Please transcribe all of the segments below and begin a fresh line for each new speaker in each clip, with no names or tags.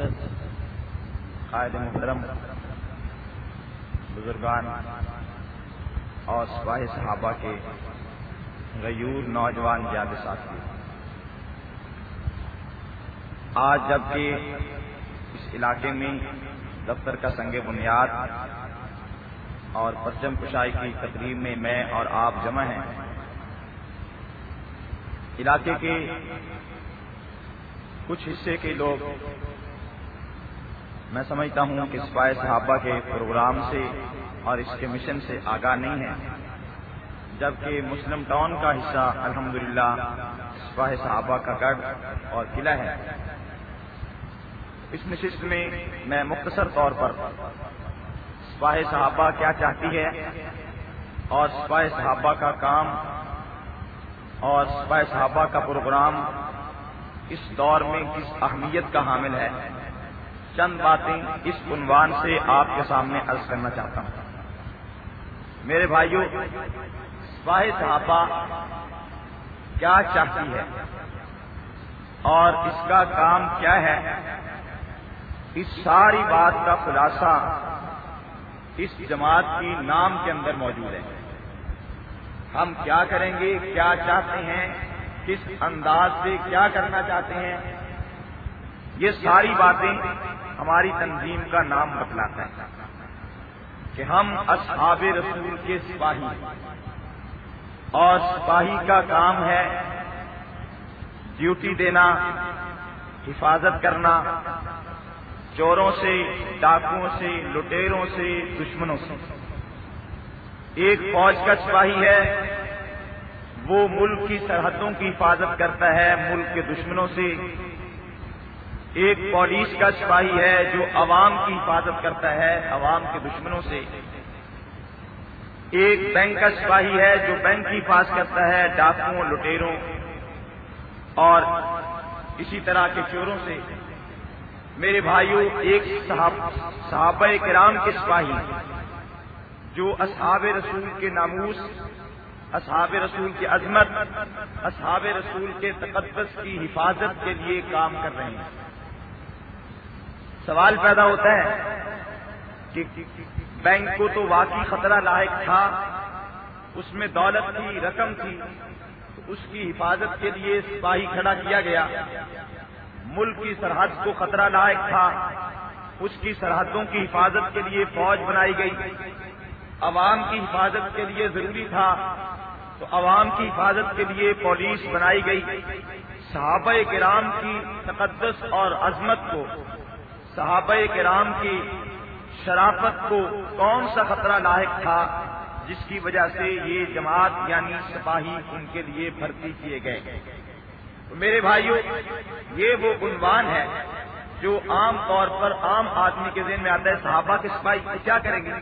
معزز قائد محترم بزرگان اور سپاہی صحابہ کے غیور نوجوان جاد ساتھی، آج جبکہ اس علاقے میں دفتر کا سنگ بنیاد اور پرچم کشائی کی تقریب میں میں اور آپ جمع ہیں، علاقے کے کچھ حصے کے لوگ میں سمجھتا ہوں کہ سپاہی صحابہ کے پروگرام سے اور اس کے مشن سے آگاہ نہیں ہیں، جبکہ مسلم ٹاؤن کا حصہ الحمدللہ سپاہی صحابہ کا گڑھ اور قلعہ ہے۔ اس نشست میں میں مختصر طور پر سپاہی صحابہ کیا چاہتی ہے اور سپاہی صحابہ کا کام اور سپاہی صحابہ کا پروگرام اس دور میں کس اہمیت کا حامل ہے، چند باتیں اس عنوان سے آپ کے سامنے عرض کرنا چاہتا ہوں۔ میرے بھائیوں، سپاہی صحابہ کیا چاہتی ہے اور اس کا کام کیا ہے، اس ساری بات کا خلاصہ اس جماعت کی نام کے اندر موجود ہے۔ ہم کیا کریں گے، کیا چاہتے ہیں، کس انداز سے کیا کرنا چاہتے ہیں، یہ ساری باتیں ہماری تنظیم کا نام بتلاتا ہے کہ ہم اصحاب رسول کے سپاہی، اور سپاہی کا کام ہے ڈیوٹی دینا، حفاظت کرنا چوروں سے، ڈاکوؤں سے، لٹیروں سے، دشمنوں سے۔ ایک فوج کا سپاہی ہے، وہ ملک کی سرحدوں کی حفاظت کرتا ہے ملک کے دشمنوں سے۔ ایک پولیس کا سپاہی ہے جو عوام کی حفاظت کرتا ہے عوام کے دشمنوں سے۔ ایک بینک کا سپاہی ہے جو بینک کی حفاظت کرتا ہے ڈاکوؤں، لٹیروں اور اسی طرح کے چوروں سے۔ میرے بھائیوں، ایک صحابہ کرام کے سپاہی جو اصحاب رسول کے ناموس، اصحاب رسول کی عظمت، اصحاب رسول کے تقدس کی حفاظت کے لیے کام کر رہے ہیں۔ سوال پیدا ہوتا ہے کہ بینک کو تو واقعی خطرہ لاحق تھا، اس میں دولت تھی، رقم تھی، تو اس کی حفاظت کے لیے سپاہی کھڑا کیا گیا۔ ملک کی سرحد کو خطرہ لاحق تھا، اس کی سرحدوں کی حفاظت کے لیے فوج بنائی گئی۔ عوام کی حفاظت کے لیے ضروری تھا تو عوام کی حفاظت کے لیے پولیس بنائی گئی۔ صحابہ کرام کی تقدس اور عظمت کو، صحابہ کرام کی شرافت کو کون سا خطرہ لاحق تھا جس کی وجہ سے یہ جماعت یعنی سپاہی ان کے لیے بھرتی کیے گئے؟ تو میرے بھائیوں، یہ وہ عنوان ہے جو عام طور پر عام آدمی کے ذہن میں آتا ہے، صحابہ کے سپاہی کیا کریں گے؟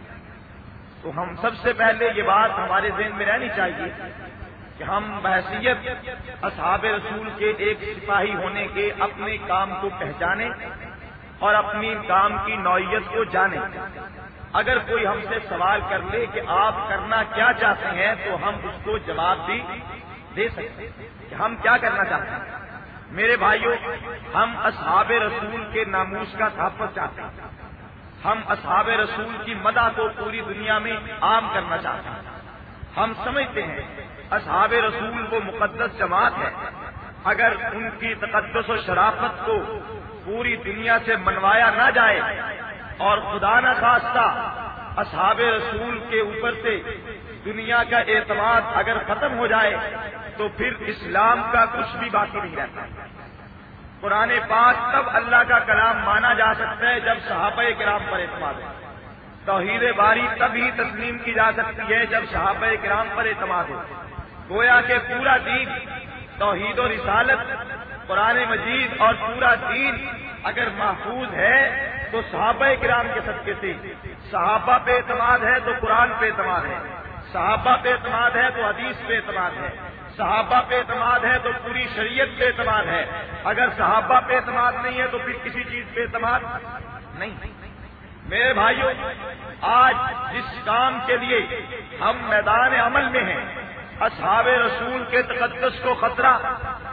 تو ہم سب سے پہلے یہ بات ہمارے ذہن میں رہنی چاہیے کہ ہم بحیثیت اصحاب رسول کے ایک سپاہی ہونے کے اپنے کام کو پہچانیں اور اپنی کام کی نوعیت کو جانیں۔ اگر کوئی ہم سے سوال کر لے کہ آپ کرنا کیا چاہتے ہیں تو ہم اس کو جواب بھی دے سکتے ہیں کہ ہم کیا کرنا چاہتے ہیں۔ میرے بھائیوں، ہم اصحاب رسول کے ناموس کا تحفظ چاہتے ہیں، ہم اصحاب رسول کی مدح کو پوری دنیا میں عام کرنا چاہتے ہیں۔ ہم سمجھتے ہیں اصحاب رسول وہ مقدس جماعت ہے، اگر ان کی تقدس و شرافت کو پوری دنیا سے منوایا نہ جائے اور خدا نہ خواستہ اصحاب رسول کے اوپر سے دنیا کا اعتماد اگر ختم ہو جائے تو پھر اسلام کا کچھ بھی باقی نہیں رہتا۔ قرآن پاک تب اللہ کا کلام مانا جا سکتا ہے جب صحابہ کرام پر اعتماد ہو۔ توحید باری تب ہی تسلیم کی جا سکتی ہے جب صحابہ کرام پر اعتماد ہو۔ گویا کہ پورا دین، توحید و رسالت، قرآن مجید اور پورا دین اگر محفوظ ہے تو صحابہ کرام کے صدقے سے۔ صحابہ پہ اعتماد ہے تو قرآن پہ اعتماد ہے، صحابہ پہ اعتماد ہے تو حدیث پہ اعتماد ہے، صحابہ پہ اعتماد ہے تو پوری شریعت پہ اعتماد ہے۔ اگر صحابہ پہ اعتماد نہیں ہے تو پھر کسی چیز پہ اعتماد نہیں۔ میرے بھائیوں، آج جس کام کے لیے ہم میدان عمل میں ہیں، اصحاب رسول کے تقدس کو خطرہ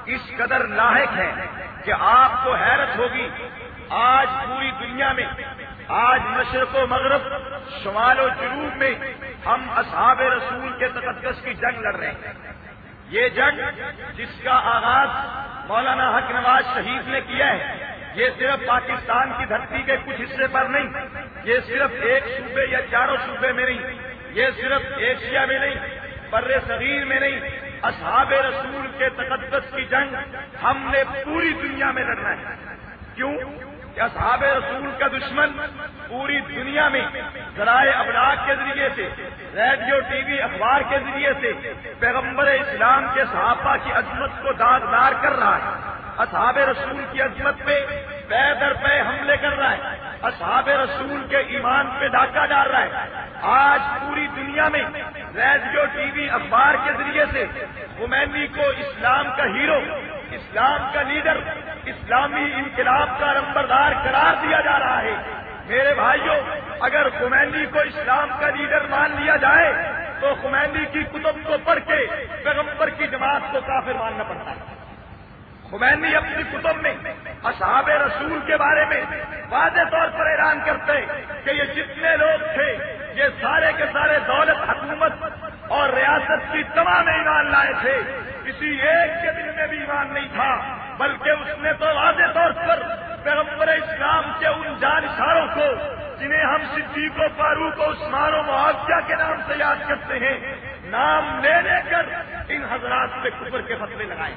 اس قدر لاحق ہیں کہ آپ کو حیرت ہوگی. آج پوری دنیا میں، آج مشرق و مغرب، شمال و جنوب میں ہم اصحاب رسول کے تقدس کی جنگ لڑ رہے ہیں. یہ جنگ جس کا آغاز مولانا حق نواز شہید نے کیا ہے، یہ صرف پاکستان کی دھرتی کے کچھ حصے پر نہیں، یہ صرف ایک صوبے یا چاروں صوبے میں نہیں، یہ صرف ایشیا میں نہیں، بر صغیر میں نہیں، اصحاب رسول کے تقدس کی جنگ ہم نے پوری دنیا میں لڑنا ہے. کیوں کہ اصحاب رسول کا دشمن پوری دنیا میں ذرائع ابلاغ کے ذریعے سے، ریڈیو، ٹی وی، اخبار کے ذریعے سے پیغمبر اسلام کے صحابہ کی عظمت کو داغدار کر رہا ہے. اصحاب رسول کی عظمت پہ پے در پے حملے کر رہا ہے. اصحاب رسول کے ایمان پہ ڈاکہ ڈال رہا ہے. آج پوری دنیا میں ریڈیو، ٹی وی، اخبار کے ذریعے سے خمینی کو اسلام کا ہیرو، اسلام کا لیڈر، اسلامی انقلاب کا نمبردار قرار دیا جا رہا ہے. میرے بھائیوں، اگر خمینی کو اسلام کا لیڈر مان لیا جائے تو خمینی کی کتب کو پڑھ کے پیغمبر کی جماعت کو کافر ماننا پڑتا ہے. خمینی اپنی کتب میں اصحاب رسول کے بارے میں واضح طور پر اعلان کرتے کہ یہ جتنے لوگ تھے یہ سارے کے سارے دولت، حکومت اور ریاست کی تمام ایمان لائے تھے. کسی ایک کے دل میں بھی ایمان نہیں تھا، بلکہ اس نے تو واضح طور پر پیغمبر اسلام کے ان جانشاروں کو جنہیں ہم صدیق و فاروق و عثمان و معاویہ کے نام سے یاد کرتے ہیں، نام لے لے کر ان حضرات پہ کفر کے فتوے لگائے.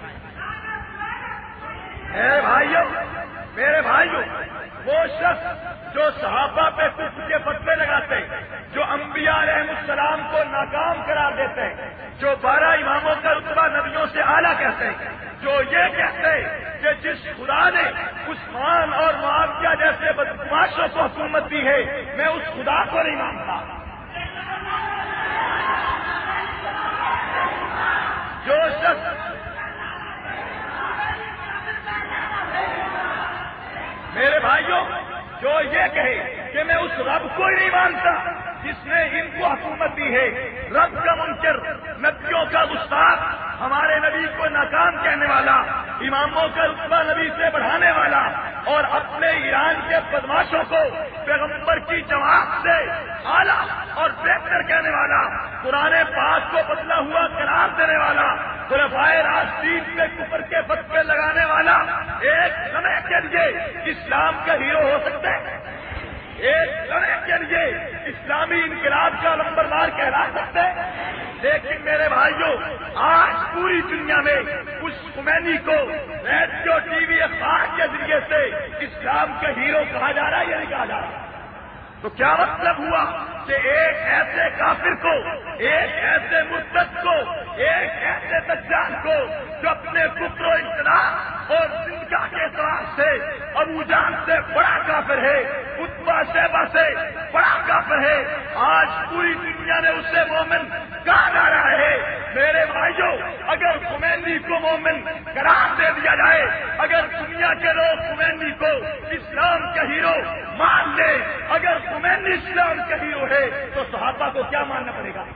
میرے بھائیوں، وہ شخص جو صحابہ پہ کفر کے فتوے لگاتے ہیں، جو انبیاء علیہ السلام کو ناکام قرار دیتے ہیں، جو 12 اماموں کا رتبہ نبیوں سے اعلیٰ کہتے ہیں، جو یہ کہتے ہیں کہ جس خدا نے عثمان اور معاویہ جیسے بدماشوں کو حکومت دی ہے، میں اس خدا کو نہیں مانتا. جو شخص، میرے بھائیوں، جو یہ کہے کہ میں اس رب کو ہی نہیں مانتا جس نے ان کو حکومت دی ہے، رب کا منکر، نبیوں کا گستاخ، ہمارے نبی کو ناکام کہنے والا، اماموں کا رتبہ نبی سے بڑھانے والا اور اپنے ایران کے بدماشوں کو پیغمبر کی جماعت سے اعلیٰ اور بہتر کہنے والا، قرآن پاک کو بدلا ہوا قرار دینے والا، خلفائے راشدین پہ کفر کے فتوے لگانے والا ایک لمحے کے لیے اسلام کا ہیرو ہو سکتا ہے، ایک لمحے کے لیے اسلامی انقلاب کا نمبردار کہلا سکتے ہیں. لیکن میرے بھائیوں، آج پوری دنیا میں اس خمینی کو ریڈیو، ٹی وی، اخبار کے ذریعے سے اسلام کا ہیرو کہا جا رہا ہے یا نہیں کہا جا رہا؟ تو کیا مطلب ہوا کہ ایک ایسے کافر کو، ایک ایسے مرتد کو، ایک ایسے دجال کو جو اپنے کفر و انقلاب اور زندگی کے اعتبار سے ابو جہل سے بڑا کافر ہے، عتبہ شیبہ سے بڑا کافر ہے، آج پوری دنیا نے اسے مومن کہا جا رہا ہے. میرے بھائیوں، اگر خمینی کو مومن قرار دے دیا جائے، اگر دنیا کے لوگ خمینی کو اسلام کا ہیرو مان لے، اگر خمینی اسلام کا ہیرو ہے تو صحابہ کو کیا ماننا پڑے گا؟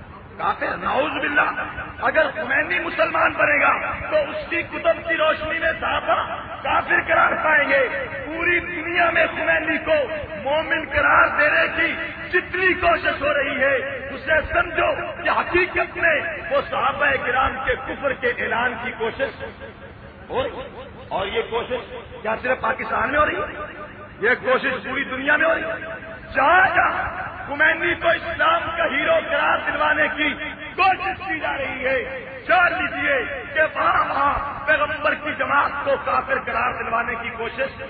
کافر، نعوذ باللہ. اگر خمینی مسلمان بنے گا تو اس کی کتب کی روشنی میں صحابہ کافر قرار پائیں گے. پوری دنیا میں خمینی کو مومن قرار دینے کی جتنی کوشش ہو رہی ہے، اسے سمجھو کہ حقیقت میں وہ صحابہ کرام کے کفر کے اعلان کی کوشش ہو رہی ہے. اور یہ کوشش کیا صرف پاکستان میں ہو رہی ہے؟ یہ کوشش پوری دنیا میں ہو رہی ہے. جہاں جہاں خمینی کو اسلام کا ہیرو قرار دلوانے کی کوشش کی جا رہی ہے، جان لیجیے کہ وہاں پیغمبر کی جماعت کو کافر قرار دلوانے کی کوشش.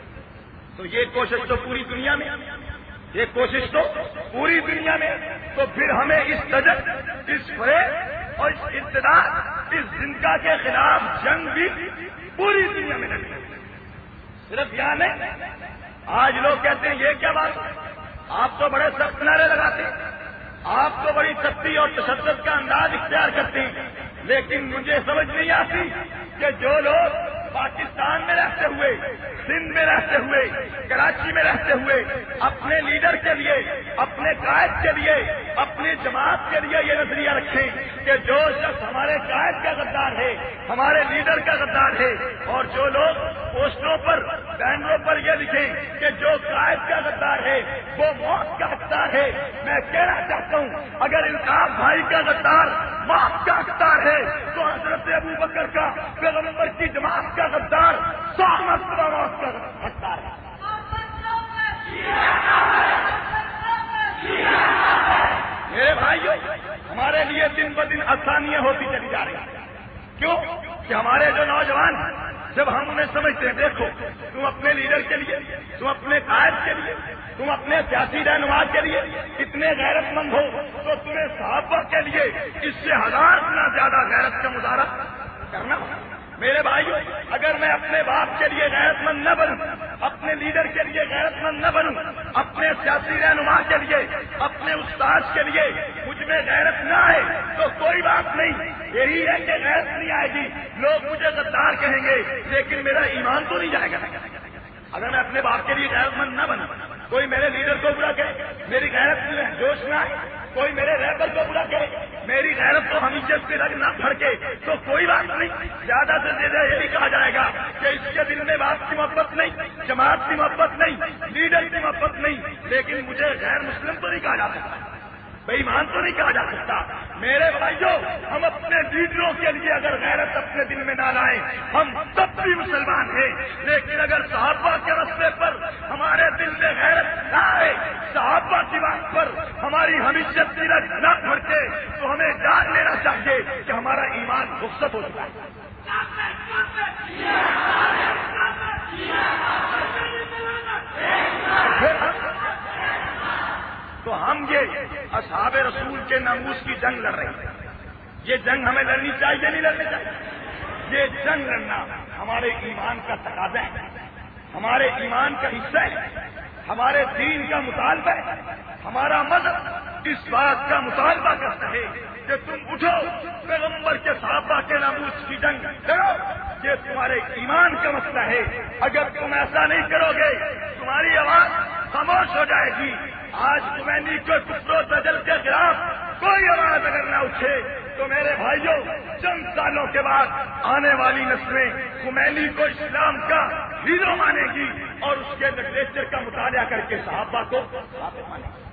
تو یہ کوشش تو پوری دنیا میں، یہ کوشش تو پوری دنیا میں. تو پھر ہمیں اس دجل، اس فریب اور اس ابتداء، اس زندگی کے خلاف جنگ بھی پوری دنیا میں لڑنی ہے. صرف یہاں نہیں. آج لوگ کہتے ہیں یہ کیا بات، آپ تو بڑے سخت نعرے لگاتے ہیں، آپ تو بڑی سختی اور تشدد کا انداز اختیار کرتے ہیں، لیکن مجھے سمجھ نہیں آتی کہ جو لوگ پاکستان میں رہتے ہوئے، سندھ میں رہتے ہوئے، کراچی میں رہتے ہوئے اپنے لیڈر کے لیے، اپنے قائد کے لیے، اپنی جماعت کے لیے یہ نظریہ رکھیں کہ جو شخص ہمارے قائد کا غدار ہے، ہمارے لیڈر کا غدار ہے، اور جو لوگ پوسٹروں پر، بینروں پر یہ لکھیں کہ جو قائد کا غدار ہے وہ موت کا حقدار ہے، میں کہنا چاہتا ہوں اگر القاف بھائی کا غدار موت کا حقدار ہے تو حضرت ابو بکر کا، پیغمبر کی جماعت کا غدار 100 مرتبہ موت کا حقدار ہے۔ میرے بھائیو، ہمارے لیے دن بدن آسانیاں ہوتی چلی جا رہی ہیں۔ کیوں کہ ہمارے جو نوجوان جب ہم انہیں سمجھتے ہیں، دیکھو تم اپنے لیڈر کے لیے، تم اپنے قائد کے لیے، تم اپنے سیاسی رہنما کے لیے اتنے غیرت مند ہو تو تمہیں صحابہ کے لیے اس سے 1000 گنا زیادہ غیرت کا مظاہرہ کرنا ہوگا۔ میرے بھائیو، اگر میں اپنے باپ کے لیے غیرت مند نہ بنوں، اپنے لیڈر کے لیے غیرت مند نہ بنوں، اپنے سیاسی رہنما کے لیے، اپنے استاد کے لیے مجھ میں غیرت نہ آئے تو کوئی بات نہیں، یہی ہے کہ غیرت نہیں آئے گی، لوگ مجھے غدار کہیں گے لیکن میرا ایمان تو نہیں جائے گا۔ اگر میں اپنے باپ کے لیے غیرت مند نہ بنوں، کوئی میرے لیڈر کو برا کرے، میری غیرت میں جوش نہ آئے، کوئی میرے رہبر کو برا کرے، میری غیرت کو ہمیشہ سے رگ نہ پھڑکے تو کوئی بات نہیں، زیادہ سے زیادہ یہی کہا جائے گا کہ اس کے دل میں باپ کی محبت نہیں، جماعت کی محبت نہیں، لیڈر کی محبت نہیں، لیکن مجھے غیر مسلم تو نہیں کہا جا سکتا، بے ایمان تو نہیں کہا جا سکتا۔ میرے بھائیوں، ہم اپنے لیڈروں کے لیے اگر غیرت اپنے دل میں نہ لائیں ہم تب بھی مسلمان ہیں، لیکن اگر صحابہ کے رستے پر ہمارے دل میں غیرت نہ آئے، صحابہ کی بات پر ہماری ہمیشہ سیرت نہ پھڑکے تو ہمیں جان لینا چاہیے کہ ہمارا ایمان رخصت ہو چکا ہے۔ تو ہم یہ اصحاب رسول کے ناموس کی جنگ لڑ رہے ہیں، یہ جنگ ہمیں لڑنی چاہیے نہیں لڑنی چاہیے؟ یہ جنگ لڑنا ہمارے ایمان کا تقاضا ہے، ہمارے ایمان کا حصہ ہے، ہمارے دین کا مطالبہ ہے، ہمارا مذہب اس بات کا مطالبہ کرتا ہے کہ تم اٹھو، پیغمبر کے صحابہ کے ناموس کی جنگ لڑو، یہ تمہارے ایمان کا مسئلہ ہے۔ اگر تم ایسا نہیں کرو گے تمہاری آواز خاموش ہو جائے گی۔ آج خمینی کو کفر و تجل کے خلاف کوئی آواز اگر نہ اٹھے تو میرے بھائیوں چند سالوں کے بعد آنے والی نسلیں خمینی کو اسلام کا ہیرو مانے گی اور اس کے لٹریچر کا مطالعہ کر کے صحابہ کو مانے گی۔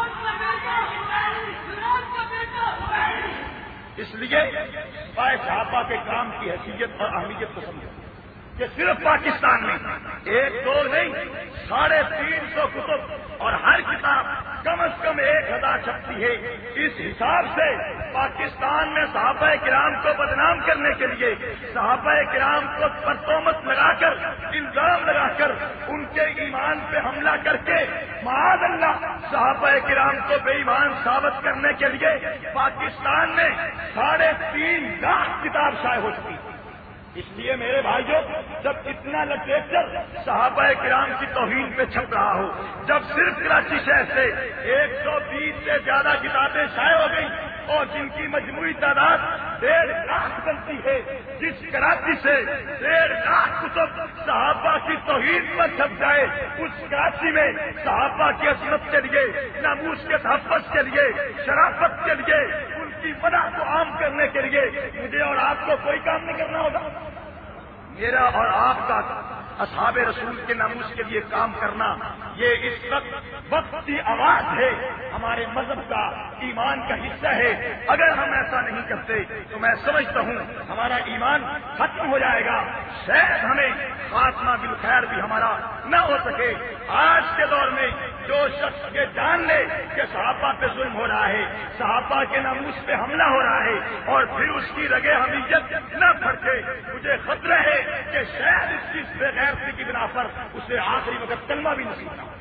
اس لیے صحابہ کے کام کی حیثیت اور اہمیت کو سمجھو کہ صرف پاکستان میں ایک دو نہیں، 350 کتب اور ہر کتاب کم از کم 1000 چھپتی ہے۔ اس حساب سے پاکستان میں صحابہ کرام کو بدنام کرنے کے لیے، صحابہ کرام کو پر تہمت لگا کر، الزام لگا کر، ان کے ایمان پہ حملہ کر کے معاذ اللہ صحابہ کرام کو بے ایمان ثابت کرنے کے لیے پاکستان میں 3.5 لاکھ کتاب شائع ہو چکی ہے۔ اس لیے میرے بھائیوں، جب اتنا لٹریچر صحابہ کرام کی توہین پہ چھپ رہا ہو، جب صرف کراچی شہر سے 120 سے زیادہ کتابیں شائع ہو گئی اور جن کی مجموعی تعداد 1.5 لاکھ بنتی ہے، جس کراچی سے 1.5 لاکھ کتب صحابہ کی توہین پر چھپ جائے، اس کراچی میں صحابہ کی عظمت کے لیے، ناموس کے تحفظ کے لیے، شرافت کے لیے، ان کی فلاح کو عام کرنے کے لیے مجھے اور آپ کو کوئی کام نہیں کرنا ہوگا۔ میرا اور آپ کا اصحاب رسول کے ناموس کے لیے کام کرنا یہ اس وقت کی آواز ہے، ہمارے مذہب کا، ایمان کا حصہ ہے۔ اگر ہم ایسا نہیں کرتے تو میں سمجھتا ہوں ہمارا ایمان ختم ہو جائے گا، شاید ہمیں خاتمہ بالخیر بھی ہمارا نہ ہو سکے۔ آج کے دور میں جو شخص یہ جان لے کہ صحابہ پہ ظلم ہو رہا ہے، صحابہ کے ناموس پہ حملہ ہو رہا ہے اور پھر اس کی رگے حمیت نہ پھڑکے، مجھے خطرہ ہے کہ شاید اس کی غیرتی کی بنا پر اسے آخری وقت کلمہ بھی نصیب نہ ہو۔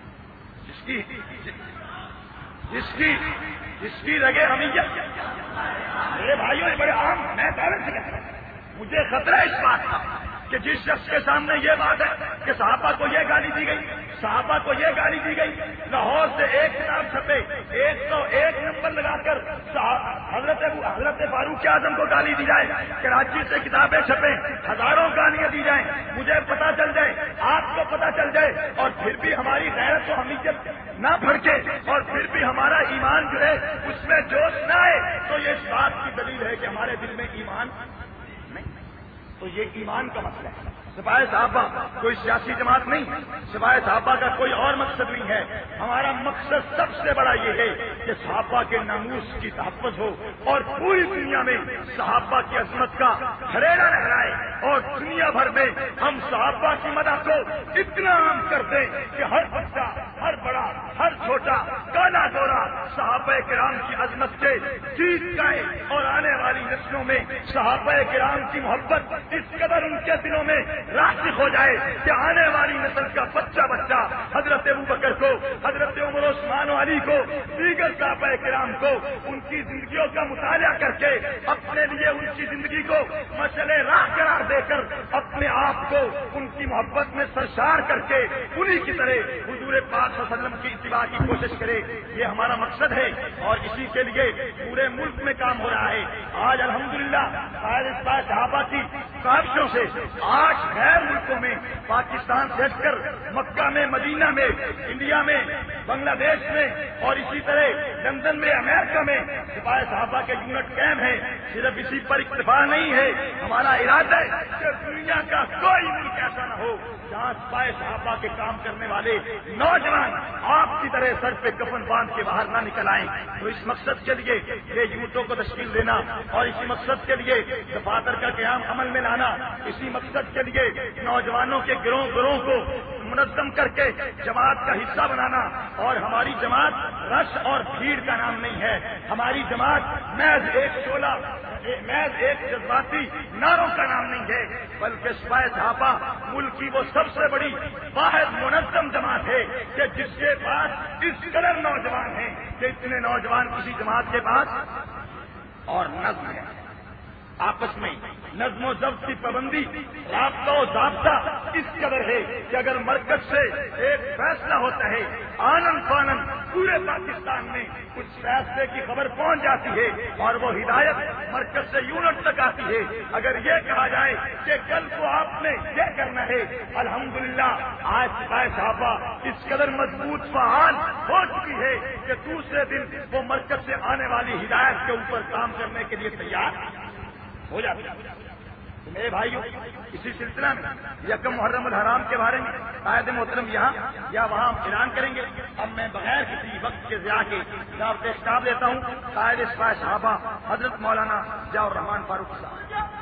جس کی رگے حمیت، میرے بھائیوں بڑے عام، میں پہلے سے کہتا ہوں، مجھے خطرہ اس بات کا کہ جس شخص کے سامنے یہ بات ہے کہ صحابہ کو یہ گالی دی گئی، صحابہ کو یہ گالی دی گئی، لاہور سے ایک کتاب چھپے 101 نمبر لگا کر حضرت فاروق اعظم کو گالی دی جائے، کراچی سے کتابیں چھپے ہزاروں گالیاں دی جائیں، مجھے پتا چل جائے، آپ کو پتا چل جائے، اور پھر بھی ہماری غیرت و حمیت نہ بھڑکے اور پھر بھی ہمارا ایمان جو ہے اس میں جوش نہ آئے، تو یہ اس بات کی دلیل ہے کہ ہمارے دل میں ایمان نہیں، تو یہ ایمان کا مسئلہ ہے۔ سپاہی صحابہ کوئی سیاسی جماعت نہیں، سپاہی صحابہ کا کوئی اور مقصد نہیں ہے، ہمارا مقصد سب سے بڑا یہ ہے کہ صحابہ کے ناموس کی تحفظ ہو اور پوری دنیا میں صحابہ کی عظمت کا جھریلا لہرائے، اور دنیا بھر میں ہم صحابہ کی مدد کو اتنا عام کر دیں کہ ہر بچہ، ہر بڑا، ہر چھوٹا، کالا گورا صحابہ کرام کی عظمت سے گیت گائے، اور آنے والی نسلوں میں صحابہ کرام کی محبت اس قدر ان کے دلوں میں راسخ ہو جائے کہ آنے والی نسل کا بچہ حضرت ابوبکر کو، حضرت عمر و عثمان و علی کو، دیگر صحابہ کرام کو ان کی زندگیوں کا مطالعہ کر کے اپنے لیے ان کی زندگی کو مشعل راہ قرار دے کر اپنے آپ کو ان کی محبت میں سرشار کر کے انہی کی طرح حضور پاک صلی اللہ علیہ وسلم کی اتباع کی کوشش کرے، یہ ہمارا مقصد ہے، اور اسی کے لیے پورے ملک میں کام ہو رہا ہے۔ آج الحمدللہ صحابہ کی کاوشوں سے 8 غیر ملکوں میں، پاکستان سے ہٹ کر مکہ میں، مدینہ میں، انڈیا میں، بنگلہ دیش میں، اور اسی طرح لندن میں، امریکہ میں سپاہی صحابہ کے یونٹ قائم ہیں۔ صرف اسی پر اکتفا نہیں ہے، ہمارا ارادہ ہے کہ دنیا کا کوئی ملک ایسا نہ ہو جہاں سپاہی صحابہ کے کام کرنے والے نوجوان آپ کی طرح سر پہ کفن باندھ کے باہر نہ نکل آئیں۔ تو اس مقصد کے لیے یہ یونٹوں کو تشکیل دینا، اور اسی مقصد کے لیے دفاتر کا قیام عمل میں لانا، اسی مقصد کے لیے نوجوانوں کے گروہ کو منظم کر کے جماعت کا حصہ بنانا، اور ہماری جماعت رش اور بھیڑ کا نام نہیں ہے، ہماری جماعت محض ایک جذباتی نعروں کا نام نہیں ہے، بلکہ سپاہی صحابہ ملک کی وہ سب سے بڑی واحد منظم جماعت ہے کہ جس کے پاس اس قدر نوجوان ہیں کہ اتنے نوجوان کسی جماعت کے پاس، اور نظم ہے، آپس میں نظم و ضبط کی پابندی، رابطہ و ضابطہ اس قدر ہے کہ اگر مرکز سے ایک فیصلہ ہوتا ہے آنن فانن پورے پاکستان میں کچھ فیصلے کی خبر پہنچ جاتی ہے، اور وہ ہدایت مرکز سے یونٹ تک آتی ہے۔ اگر یہ کہا جائے کہ کل کو آپ نے یہ کرنا ہے، الحمدللہ آج سپاہی صحابہ اس قدر مضبوط فعال ہو چکی ہے کہ دوسرے دن وہ مرکز سے آنے والی ہدایت کے اوپر کام کرنے کے لیے تیار ہو جاتی ہے۔ تو میرے بھائیوں، اسی سلسلہ میں یکم محرم الحرام کے بارے میں قائد محترم یہاں یا وہاں اعلان کریں گے۔ اب میں بغیر کسی وقت کے ضیاع کے دعوت خطاب دیتا ہوں قائد سپاہی صحابہ حضرت مولانا ضیاء الرحمان فاروقی صاحب۔